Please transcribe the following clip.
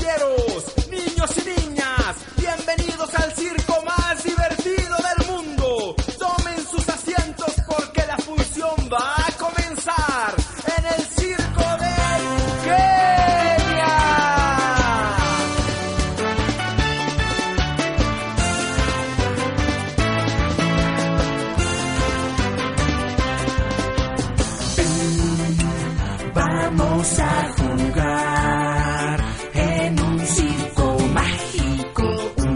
caballeros, niños y niñas, bienvenidos al circo más divertido del mundo. Tomen sus asientos porque la función va a comenzar en el circo de Kenia. Vamos a jugar.